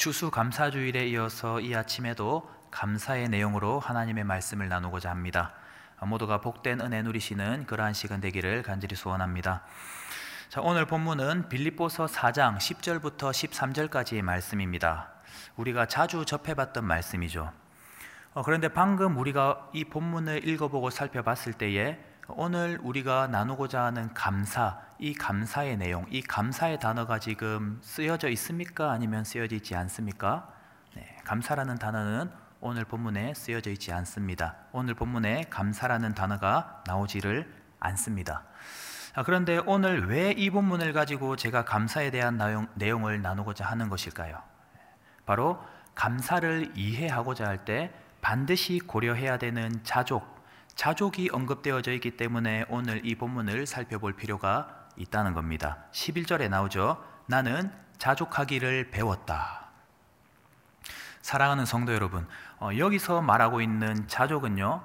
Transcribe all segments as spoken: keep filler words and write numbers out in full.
추수감사주일에 이어서 이 아침에도 감사의 내용으로 하나님의 말씀을 나누고자 합니다. 모두가 복된 은혜 누리시는 그러한 시간 되기를 간절히 소원합니다. 자, 오늘 본문은 빌립보서 사 장 십 절부터 십삼 절까지의 말씀입니다. 우리가 자주 접해봤던 말씀이죠. 어, 그런데 방금 우리가 이 본문을 읽어보고 살펴봤을 때에 오늘 우리가 나누고자 하는 감사, 이 감사의 내용, 이 감사의 단어가 지금 쓰여져 있습니까? 아니면 쓰여져 있지 않습니까? 네, 감사라는 단어는 오늘 본문에 쓰여져 있지 않습니다. 오늘 본문에 감사라는 단어가 나오지를 않습니다. 아, 그런데 오늘 왜 이 본문을 가지고 제가 감사에 대한 내용, 내용을 나누고자 하는 것일까요? 바로 감사를 이해하고자 할 때 반드시 고려해야 되는 자족, 자족이 언급되어져 있기 때문에 오늘 이 본문을 살펴볼 필요가 있다는 겁니다. 십일 절에 나오죠. 나는 자족하기를 배웠다. 사랑하는 성도 여러분, 어, 여기서 말하고 있는 자족은요,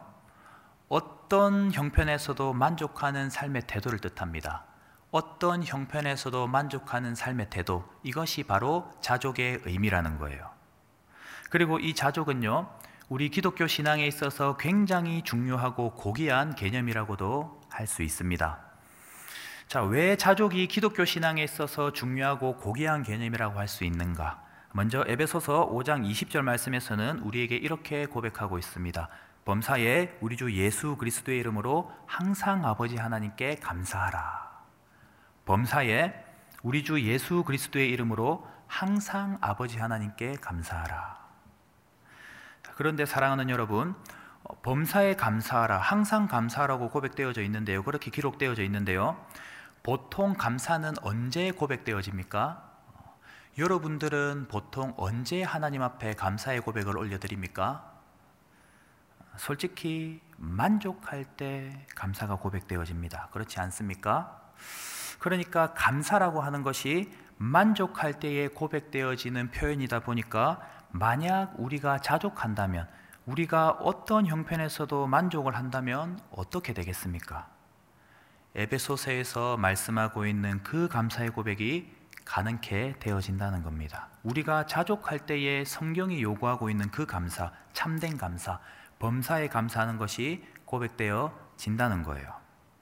어떤 형편에서도 만족하는 삶의 태도를 뜻합니다. 어떤 형편에서도 만족하는 삶의 태도, 이것이 바로 자족의 의미라는 거예요. 그리고 이 자족은요, 우리 기독교 신앙에 있어서 굉장히 중요하고 고귀한 개념이라고도 할 수 있습니다. 자, 왜 자족이 기독교 신앙에 있어서 중요하고 고귀한 개념이라고 할 수 있는가? 먼저 에베소서 오 장 이십 절 말씀에서는 우리에게 이렇게 고백하고 있습니다. 범사에 우리 주 예수 그리스도의 이름으로 항상 아버지 하나님께 감사하라. 범사에 우리 주 예수 그리스도의 이름으로 항상 아버지 하나님께 감사하라. 그런데 사랑하는 여러분, 범사에 감사하라, 항상 감사하라고 고백되어져 있는데요, 그렇게 기록되어져 있는데요, 보통 감사는 언제 고백되어집니까? 여러분들은 보통 언제 하나님 앞에 감사의 고백을 올려드립니까? 솔직히 만족할 때 감사가 고백되어집니다. 그렇지 않습니까? 그러니까 감사라고 하는 것이 만족할 때에 고백되어지는 표현이다 보니까 만약 우리가 자족한다면, 우리가 어떤 형편에서도 만족을 한다면 어떻게 되겠습니까? 에베소서에서 말씀하고 있는 그 감사의 고백이 가능케 되어진다는 겁니다. 우리가 자족할 때에 성경이 요구하고 있는 그 감사, 참된 감사, 범사에 감사하는 것이 고백되어진다는 거예요.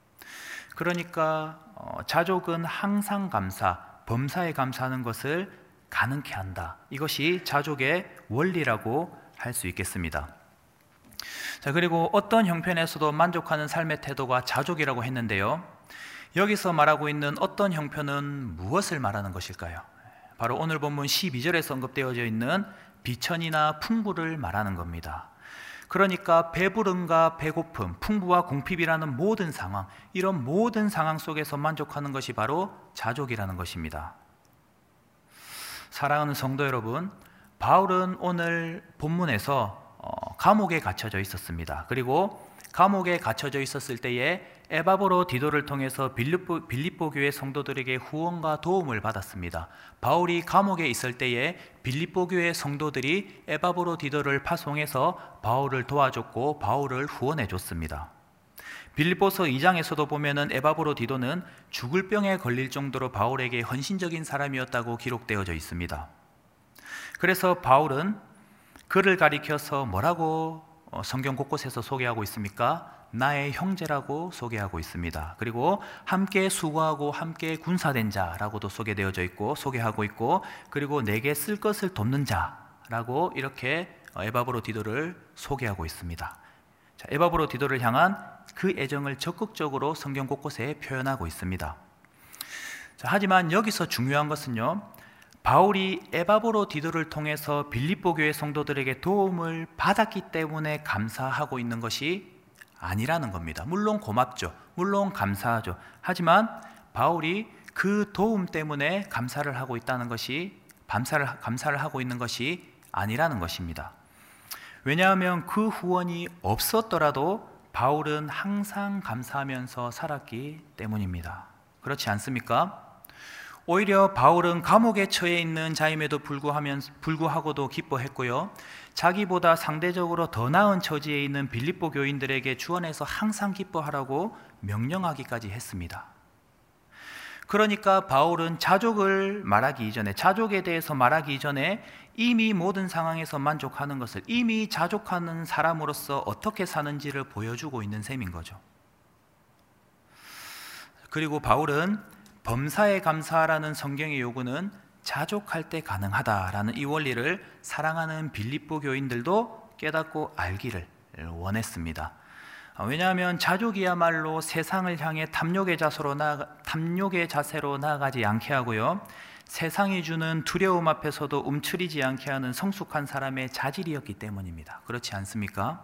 그러니까 어, 자족은 항상 감사, 범사에 감사하는 것을 가능케 한다. 이것이 자족의 원리라고 할 수 있겠습니다. 자, 그리고 어떤 형편에서도 만족하는 삶의 태도가 자족이라고 했는데요, 여기서 말하고 있는 어떤 형편은 무엇을 말하는 것일까요? 바로 오늘 본문 십이 절에서 언급되어져 있는 비천이나 풍부를 말하는 겁니다. 그러니까 배부름과 배고픔, 풍부와 궁핍이라는 모든 상황, 이런 모든 상황 속에서 만족하는 것이 바로 자족이라는 것입니다. 사랑하는 성도 여러분, 바울은 오늘 본문에서 어, 감옥에 갇혀져 있었습니다. 그리고 감옥에 갇혀져 있었을 때에 에바브로 디도를 통해서 빌립보, 빌립보 교회 성도들에게 후원과 도움을 받았습니다. 바울이 감옥에 있을 때에 빌립보 교회 성도들이 에바브로 디도를 파송해서 바울을 도와줬고 바울을 후원해 줬습니다. 빌립보서 이 장에서도 보면은 에바브로 디도는 죽을 병에 걸릴 정도로 바울에게 헌신적인 사람이었다고 기록되어져 있습니다. 그래서 바울은 그를 가리켜서 뭐라고 성경 곳곳에서 소개하고 있습니까? 나의 형제라고 소개하고 있습니다. 그리고 함께 수고하고 함께 군사된 자라고도 소개되어져 있고 소개하고 있고, 그리고 내게 쓸 것을 돕는 자라고 이렇게 에바브로 디도를 소개하고 있습니다. 자, 에바브로 디도를 향한 그 애정을 적극적으로 성경 곳곳에 표현하고 있습니다. 자, 하지만 여기서 중요한 것은요, 바울이 에바브로 디도를 통해서 빌립보 교회 성도들에게 도움을 받았기 때문에 감사하고 있는 것이 아니라는 겁니다. 물론 고맙죠. 물론 감사하죠. 하지만 바울이 그 도움 때문에 감사를 하고 있다는 것이, 감사를, 감사를 하고 있는 것이 아니라는 것입니다. 왜냐하면 그 후원이 없었더라도 바울은 항상 감사하면서 살았기 때문입니다. 그렇지 않습니까? 오히려 바울은 감옥에 처해 있는 자임에도 불구하고도 기뻐했고요, 자기보다 상대적으로 더 나은 처지에 있는 빌립보 교인들에게 주원해서 항상 기뻐하라고 명령하기까지 했습니다. 그러니까 바울은 자족을 말하기 이전에, 자족에 대해서 말하기 이전에 이미 모든 상황에서 만족하는 것을, 이미 자족하는 사람으로서 어떻게 사는지를 보여주고 있는 셈인 거죠. 그리고 바울은 범사에 감사하라는 성경의 요구는 자족할 때 가능하다라는 이 원리를 사랑하는 빌립보 교인들도 깨닫고 알기를 원했습니다. 왜냐하면 자족이야말로 세상을 향해 탐욕의 자세로 나아가, 탐욕의 자세로 나아가지 않게 하고요, 세상이 주는 두려움 앞에서도 움츠리지 않게 하는 성숙한 사람의 자질이었기 때문입니다. 그렇지 않습니까?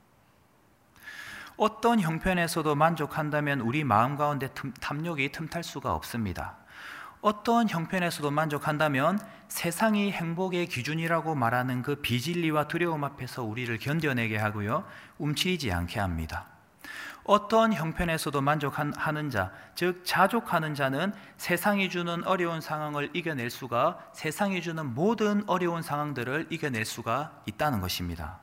어떤 형편에서도 만족한다면 우리 마음 가운데 틈, 탐욕이 틈탈 수가 없습니다. 어떤 형편에서도 만족한다면 세상이 행복의 기준이라고 말하는 그 비진리와 두려움 앞에서 우리를 견뎌내게 하고요, 움츠리지 않게 합니다. 어떤 형편에서도 만족하는 자, 즉 자족하는 자는 세상이 주는 어려운 상황을 이겨낼 수가, 세상이 주는 모든 어려운 상황들을 이겨낼 수가 있다는 것입니다.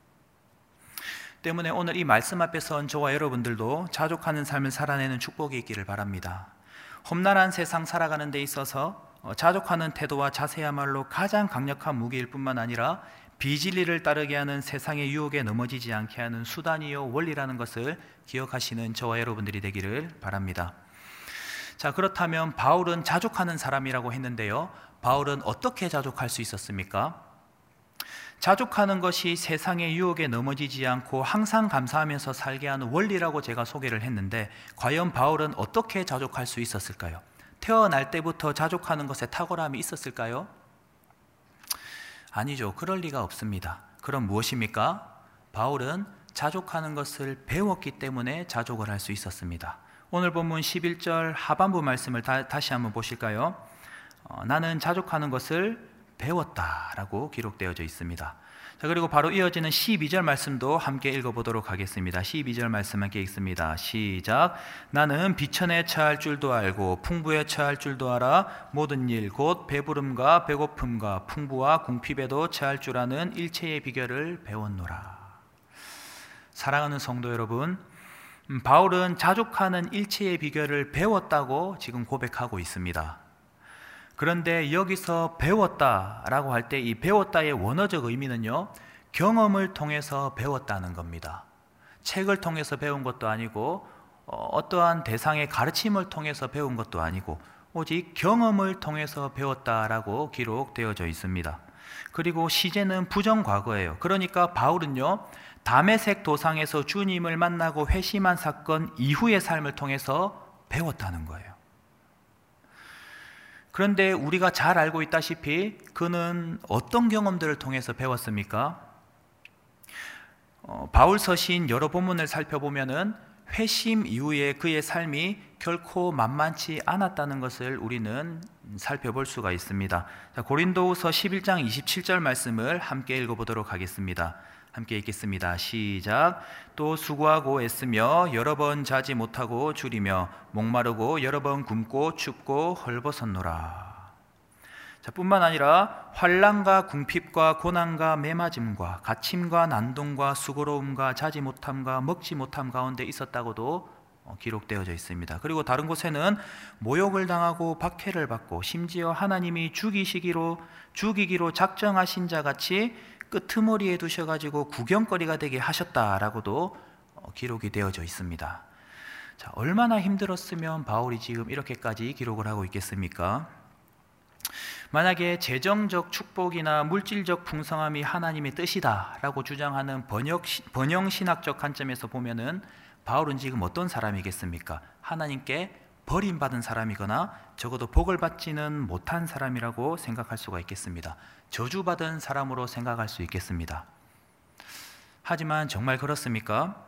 때문에 오늘 이 말씀 앞에 선 저와 여러분들도 자족하는 삶을 살아내는 축복이 있기를 바랍니다. 험난한 세상 살아가는 데 있어서 자족하는 태도와 자세야말로 가장 강력한 무기일 뿐만 아니라 비진리를 따르게 하는 세상의 유혹에 넘어지지 않게 하는 수단이요 원리라는 것을 기억하시는 저와 여러분들이 되기를 바랍니다. 자, 그렇다면 바울은 자족하는 사람이라고 했는데요, 바울은 어떻게 자족할 수 있었습니까? 자족하는 것이 세상의 유혹에 넘어지지 않고 항상 감사하면서 살게 하는 원리라고 제가 소개를 했는데, 과연 바울은 어떻게 자족할 수 있었을까요? 태어날 때부터 자족하는 것에 탁월함이 있었을까요? 아니죠. 그럴 리가 없습니다. 그럼 무엇입니까? 바울은 자족하는 것을 배웠기 때문에 자족을 할 수 있었습니다. 오늘 본문 십일 절 하반부 말씀을 다, 다시 한번 보실까요? 어, 나는 자족하는 것을 배웠다라고 기록되어져 있습니다. 자, 그리고 바로 이어지는 십이 절 말씀도 함께 읽어보도록 하겠습니다. 십이 절 말씀 함께 읽습니다. 시작. 나는 비천에 처할 줄도 알고 풍부에 처할 줄도 알아 모든 일 곧 배부름과 배고픔과 풍부와 궁핍에도 처할 줄 아는 일체의 비결을 배웠노라. 사랑하는 성도 여러분, 음, 바울은 자족하는 일체의 비결을 배웠다고 지금 고백하고 있습니다. 그런데 여기서 배웠다라고 할 때 이 배웠다의 원어적 의미는요, 경험을 통해서 배웠다는 겁니다. 책을 통해서 배운 것도 아니고 어떠한 대상의 가르침을 통해서 배운 것도 아니고 오직 경험을 통해서 배웠다라고 기록되어져 있습니다. 그리고 시제는 부정과거예요. 그러니까 바울은요, 다메섹 도상에서 주님을 만나고 회심한 사건 이후의 삶을 통해서 배웠다는 거예요. 그런데 우리가 잘 알고 있다시피 그는 어떤 경험들을 통해서 배웠습니까? 어, 바울 서신 여러 본문을 살펴보면은 회심 이후에 그의 삶이 결코 만만치 않았다는 것을 우리는 살펴볼 수가 있습니다. 자, 고린도후서 십일 장 이십칠 절 말씀을 함께 읽어보도록 하겠습니다. 함께 읽겠습니다. 시작. 또 수고하고 애쓰며 여러 번 자지 못하고 줄이며 목마르고 여러 번 굶고 춥고 헐벗었노라. 자, 뿐만 아니라 환난과 궁핍과 고난과 매맞음과 갇힘과 난동과 수고로움과 자지 못함과 먹지 못함 가운데 있었다고도 기록되어져 있습니다. 그리고 다른 곳에는 모욕을 당하고 박해를 받고 심지어 하나님이 죽이시기로 죽이기로 작정하신 자 같이 끄트머리에 두셔가지고 구경거리가 되게 하셨다라고도 기록이 되어져 있습니다. 자, 얼마나 힘들었으면 바울이 지금 이렇게까지 기록을 하고 있겠습니까? 만약에 재정적 축복이나 물질적 풍성함이 하나님의 뜻이다라고 주장하는 번역, 번영신학적 관점에서 보면은 바울은 지금 어떤 사람이겠습니까? 하나님께 버림받은 사람이거나 적어도 복을 받지는 못한 사람이라고 생각할 수가 있겠습니다. 저주받은 사람으로 생각할 수 있겠습니다. 하지만 정말 그렇습니까?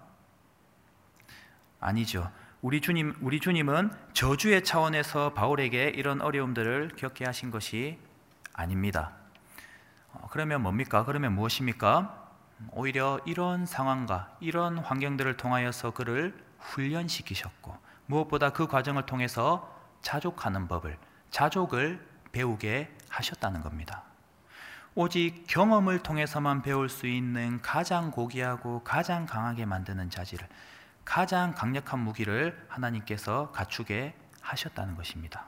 아니죠. 우리 주님, 우리 주님은 저주의 차원에서 바울에게 이런 어려움들을 겪게 하신 것이 아닙니다. 어, 그러면 뭡니까? 그러면 무엇입니까? 오히려 이런 상황과 이런 환경들을 통하여서 그를 훈련시키셨고 무엇보다 그 과정을 통해서 자족하는 법을, 자족을 배우게 하셨다는 겁니다. 오직 경험을 통해서만 배울 수 있는 가장 고귀하고 가장 강하게 만드는 자질을, 가장 강력한 무기를 하나님께서 갖추게 하셨다는 것입니다.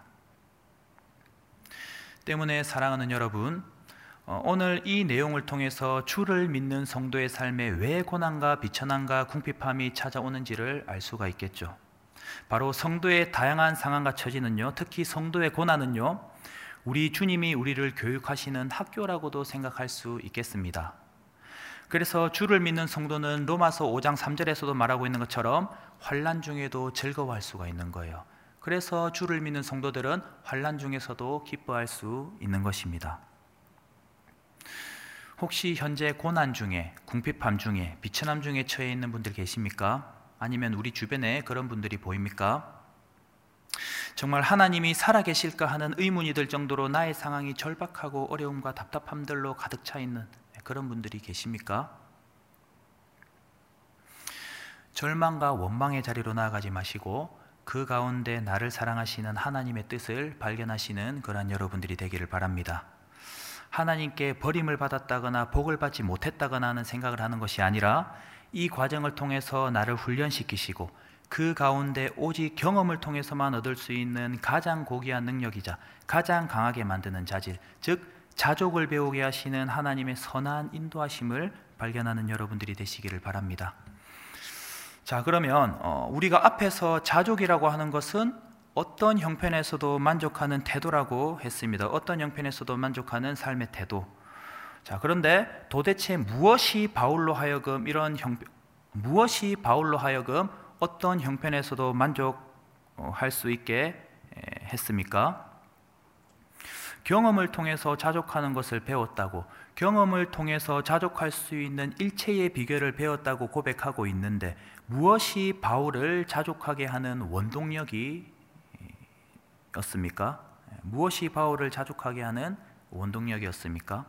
때문에 사랑하는 여러분, 오늘 이 내용을 통해서 주를 믿는 성도의 삶에 왜 고난과 비천함과 궁핍함이 찾아오는지를 알 수가 있겠죠. 바로 성도의 다양한 상황과 처지는요, 특히 성도의 고난은요, 우리 주님이 우리를 교육하시는 학교라고도 생각할 수 있겠습니다. 그래서 주를 믿는 성도는 로마서 오 장 삼 절에서도 말하고 있는 것처럼 환난 중에도 즐거워할 수가 있는 거예요. 그래서 주를 믿는 성도들은 환난 중에서도 기뻐할 수 있는 것입니다. 혹시 현재 고난 중에, 궁핍함 중에, 비천함 중에 처해 있는 분들 계십니까? 아니면 우리 주변에 그런 분들이 보입니까? 정말 하나님이 살아계실까 하는 의문이 들 정도로 나의 상황이 절박하고 어려움과 답답함들로 가득 차 있는 그런 분들이 계십니까? 절망과 원망의 자리로 나아가지 마시고 그 가운데 나를 사랑하시는 하나님의 뜻을 발견하시는 그러한 여러분들이 되기를 바랍니다. 하나님께 버림을 받았다거나 복을 받지 못했다거나 하는 생각을 하는 것이 아니라 이 과정을 통해서 나를 훈련시키시고 그 가운데 오직 경험을 통해서만 얻을 수 있는 가장 고귀한 능력이자 가장 강하게 만드는 자질, 즉 자족을 배우게 하시는 하나님의 선한 인도하심을 발견하는 여러분들이 되시기를 바랍니다. 자, 그러면 어, 우리가 앞에서 자족이라고 하는 것은 어떤 형편에서도 만족하는 태도라고 했습니다. 어떤 형편에서도 만족하는 삶의 태도. 자, 그런데 도대체 무엇이 바울로 하여금 이런 형 무엇이 바울로 하여금 어떤 형편에서도 만족할 수 있게 했습니까? 경험을 통해서 자족하는 것을 배웠다고, 경험을 통해서 자족할 수 있는 일체의 비결을 배웠다고 고백하고 있는데 무엇이 바울을 자족하게 하는 원동력이 였습니까? 무엇이 바울을 자족하게 하는 원동력이었습니까?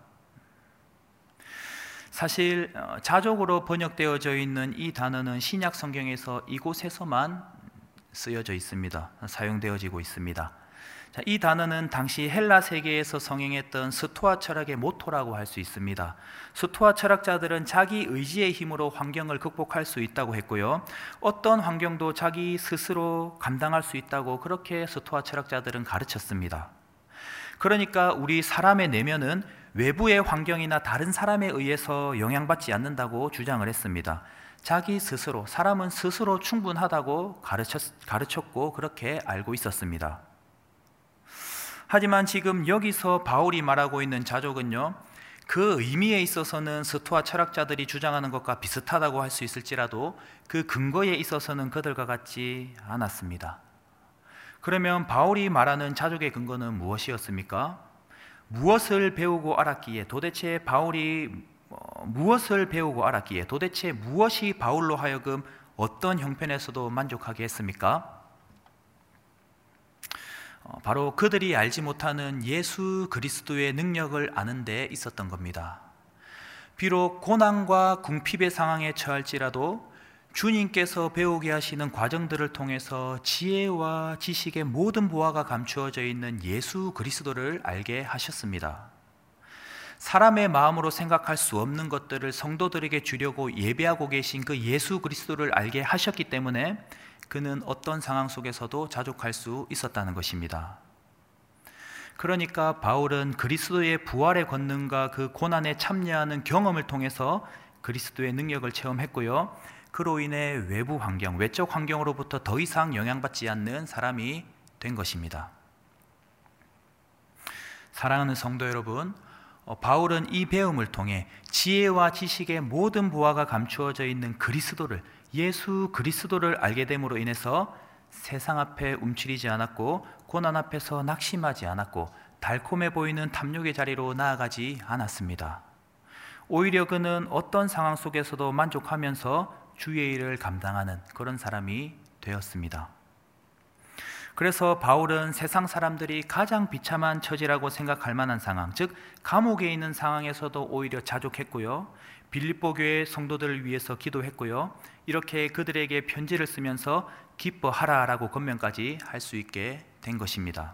사실 자족으로 번역되어져 있는 이 단어는 신약 성경에서 이곳에서만 쓰여져 있습니다. 사용되어지고 있습니다. 자, 이 단어는 당시 헬라 세계에서 성행했던 스토아 철학의 모토라고 할 수 있습니다. 스토아 철학자들은 자기 의지의 힘으로 환경을 극복할 수 있다고 했고요, 어떤 환경도 자기 스스로 감당할 수 있다고 그렇게 스토아 철학자들은 가르쳤습니다. 그러니까 우리 사람의 내면은 외부의 환경이나 다른 사람에 의해서 영향받지 않는다고 주장을 했습니다. 자기 스스로, 사람은 스스로 충분하다고 가르쳤, 가르쳤고 그렇게 알고 있었습니다. 하지만 지금 여기서 바울이 말하고 있는 자족은요, 그 의미에 있어서는 스토아 철학자들이 주장하는 것과 비슷하다고 할 수 있을지라도 그 근거에 있어서는 그들과 같지 않았습니다. 그러면 바울이 말하는 자족의 근거는 무엇이었습니까? 무엇을 배우고 알았기에, 도대체 바울이 무엇을 배우고 알았기에, 도대체 무엇이 바울로 하여금 어떤 형편에서도 만족하게 했습니까? 바로 그들이 알지 못하는 예수 그리스도의 능력을 아는 데 있었던 겁니다. 비록 고난과 궁핍의 상황에 처할지라도 주님께서 배우게 하시는 과정들을 통해서 지혜와 지식의 모든 보화가 감추어져 있는 예수 그리스도를 알게 하셨습니다. 사람의 마음으로 생각할 수 없는 것들을 성도들에게 주려고 예배하고 계신 그 예수 그리스도를 알게 하셨기 때문에 그는 어떤 상황 속에서도 자족할 수 있었다는 것입니다. 그러니까 바울은 그리스도의 부활의 권능과 그 고난에 참여하는 경험을 통해서 그리스도의 능력을 체험했고요, 그로 인해 외부 환경, 외적 환경으로부터 더 이상 영향받지 않는 사람이 된 것입니다. 사랑하는 성도 여러분, 바울은 이 배움을 통해 지혜와 지식의 모든 보화가 감추어져 있는 그리스도를, 예수 그리스도를 알게 됨으로 인해서 세상 앞에 움츠리지 않았고 고난 앞에서 낙심하지 않았고 달콤해 보이는 탐욕의 자리로 나아가지 않았습니다. 오히려 그는 어떤 상황 속에서도 만족하면서 주의 일을 감당하는 그런 사람이 되었습니다. 그래서 바울은 세상 사람들이 가장 비참한 처지라고 생각할 만한 상황, 즉 감옥에 있는 상황에서도 오히려 자족했고요, 빌립보 교회 성도들을 위해서 기도했고요, 이렇게 그들에게 편지를 쓰면서 기뻐하라라고 권면까지 할 수 있게 된 것입니다.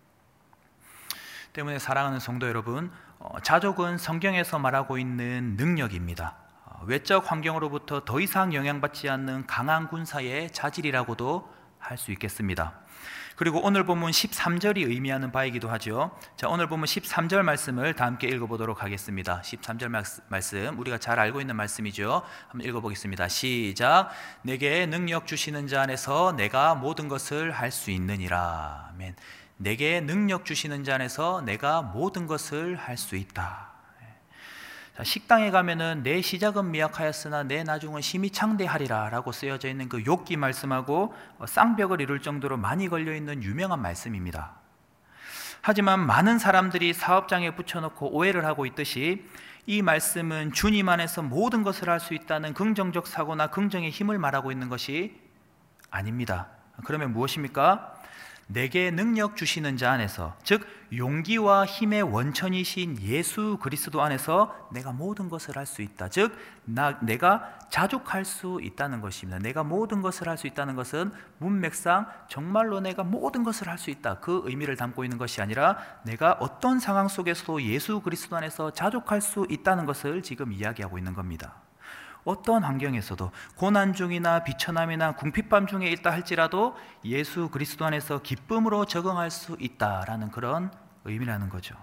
때문에 사랑하는 성도 여러분, 자족은 성경에서 말하고 있는 능력입니다. 외적 환경으로부터 더 이상 영향받지 않는 강한 군사의 자질이라고도 할 수 있겠습니다. 그리고 오늘 본문 십삼 절이 의미하는 바이기도 하죠. 자, 오늘 본문 십삼 절 말씀을 다 함께 읽어보도록 하겠습니다. 십삼 절 말씀, 우리가 잘 알고 있는 말씀이죠. 한번 읽어보겠습니다. 시작. 내게 능력 주시는 자 안에서 내가 모든 것을 할 수 있느니라. 아멘. 내게 능력 주시는 자 안에서 내가 모든 것을 할 수 있다. 자, 식당에 가면은 내 시작은 미약하였으나 내 나중은 심히 창대하리라 라고 쓰여져 있는 그 욥기 말씀하고 쌍벽을 이룰 정도로 많이 걸려있는 유명한 말씀입니다. 하지만 많은 사람들이 사업장에 붙여놓고 오해를 하고 있듯이 이 말씀은 주님 안에서 모든 것을 할 수 있다는 긍정적 사고나 긍정의 힘을 말하고 있는 것이 아닙니다. 그러면 무엇입니까? 내게 능력 주시는 자 안에서, 즉 용기와 힘의 원천이신 예수 그리스도 안에서 내가 모든 것을 할 수 있다. 즉 나, 내가 자족할 수 있다는 것입니다. 내가 모든 것을 할 수 있다는 것은 문맥상 정말로 내가 모든 것을 할 수 있다, 그 의미를 담고 있는 것이 아니라 내가 어떤 상황 속에서도 예수 그리스도 안에서 자족할 수 있다는 것을 지금 이야기하고 있는 겁니다. 어떤 환경에서도 고난 중이나 비천함이나 궁핍함 중에 있다 할지라도 예수 그리스도 안에서 기쁨으로 적응할 수 있다라는 그런 의미라는 거죠.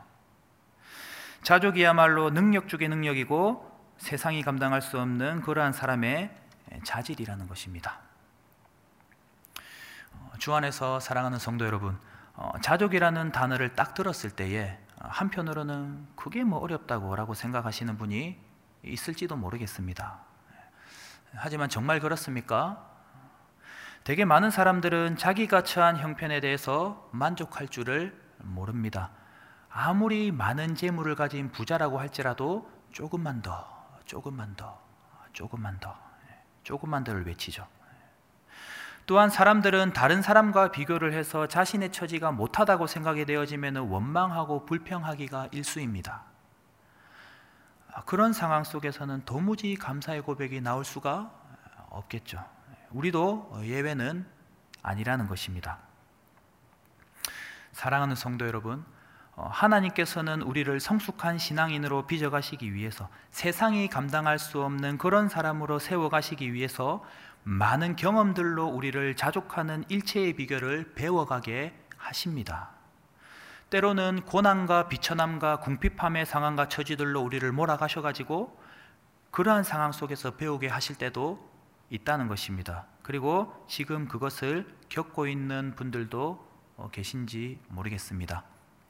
자족이야말로 능력 중의 능력이고 세상이 감당할 수 없는 그러한 사람의 자질이라는 것입니다. 주 안에서 사랑하는 성도 여러분, 자족이라는 단어를 딱 들었을 때에 한편으로는 그게 뭐 어렵다고 라고 생각하시는 분이 있을지도 모르겠습니다. 하지만 정말 그렇습니까? 되게 많은 사람들은 자기가 처한 형편에 대해서 만족할 줄을 모릅니다. 아무리 많은 재물을 가진 부자라고 할지라도 조금만 더, 조금만 더, 조금만 더, 조금만 더를 외치죠. 또한 사람들은 다른 사람과 비교를 해서 자신의 처지가 못하다고 생각이 되어지면 원망하고 불평하기가 일쑤입니다. 그런 상황 속에서는 도무지 감사의 고백이 나올 수가 없겠죠. 우리도 예외는 아니라는 것입니다. 사랑하는 성도 여러분, 하나님께서는 우리를 성숙한 신앙인으로 빚어가시기 위해서, 세상이 감당할 수 없는 그런 사람으로 세워가시기 위해서 많은 경험들로 우리를 자족하는 일체의 비결을 배워가게 하십니다. 때로는 고난과 비천함과 궁핍함의 상황과 처지들로 우리를 몰아가셔가지고 그러한 상황 속에서 배우게 하실 때도 있다는 것입니다. 그리고 지금 그것을 겪고 있는 분들도 계신지 모르겠습니다.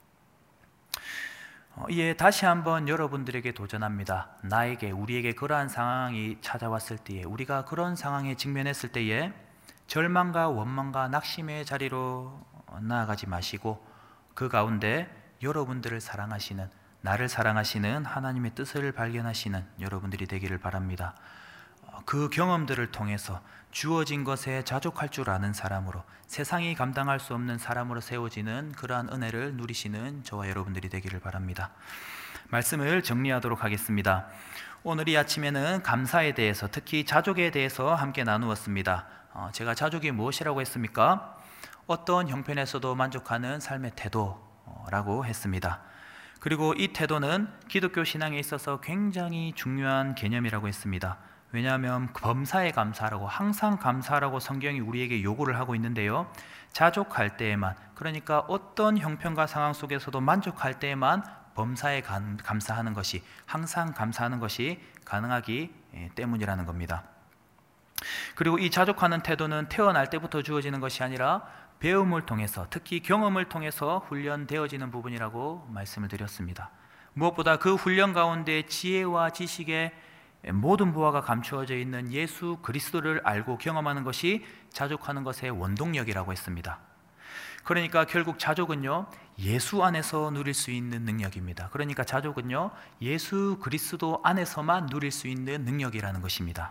이에 다시 한번 여러분들에게 도전합니다. 나에게, 우리에게 그러한 상황이 찾아왔을 때에, 우리가 그런 상황에 직면했을 때에 절망과 원망과 낙심의 자리로 나아가지 마시고 그 가운데 여러분들을 사랑하시는, 나를 사랑하시는 하나님의 뜻을 발견하시는 여러분들이 되기를 바랍니다. 그 경험들을 통해서 주어진 것에 자족할 줄 아는 사람으로, 세상이 감당할 수 없는 사람으로 세워지는 그러한 은혜를 누리시는 저와 여러분들이 되기를 바랍니다. 말씀을 정리하도록 하겠습니다. 오늘 이 아침에는 감사에 대해서, 특히 자족에 대해서 함께 나누었습니다. 어, 제가 자족이 무엇이라고 했습니까? 어떤 형편에서도 만족하는 삶의 태도라고 했습니다. 그리고 이 태도는 기독교 신앙에 있어서 굉장히 중요한 개념이라고 했습니다. 왜냐하면 범사에 감사하라고, 항상 감사하라고 성경이 우리에게 요구를 하고 있는데요, 자족할 때에만, 그러니까 어떤 형편과 상황 속에서도 만족할 때에만 범사에 감사하는 것이, 항상 감사하는 것이 가능하기 때문이라는 겁니다. 그리고 이 자족하는 태도는 태어날 때부터 주어지는 것이 아니라 배움을 통해서, 특히 경험을 통해서 훈련되어지는 부분이라고 말씀을 드렸습니다. 무엇보다 그 훈련 가운데 지혜와 지식의 모든 보화가 감추어져 있는 예수 그리스도를 알고 경험하는 것이 자족하는 것의 원동력이라고 했습니다. 그러니까 결국 자족은요, 예수 안에서 누릴 수 있는 능력입니다. 그러니까 자족은요, 예수 그리스도 안에서만 누릴 수 있는 능력이라는 것입니다.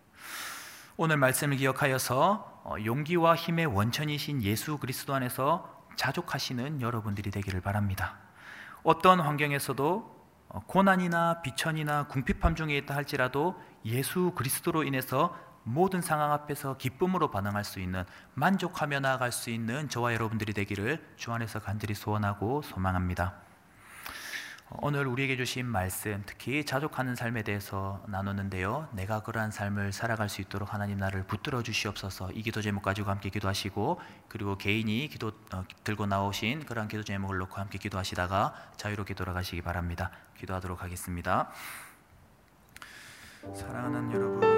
오늘 말씀을 기억하여서 용기와 힘의 원천이신 예수 그리스도 안에서 자족하시는 여러분들이 되기를 바랍니다. 어떤 환경에서도 고난이나 비천이나 궁핍함 중에 있다 할지라도 예수 그리스도로 인해서 모든 상황 앞에서 기쁨으로 반응할 수 있는, 만족하며 나아갈 수 있는 저와 여러분들이 되기를 주 안에서 간절히 소원하고 소망합니다. 오늘 우리에게 주신 말씀, 특히 자족하는 삶에 대해서 나눴는데요. 내가 그러한 삶을 살아갈 수 있도록 하나님 나를 붙들어 주시옵소서. 이 기도 제목 가지고 함께 기도하시고, 그리고 개인이 기도 어, 들고 나오신 그러한 기도 제목을 놓고 함께 기도하시다가 자유롭게 돌아가시기 바랍니다. 기도하도록 하겠습니다. 사랑하는 여러분,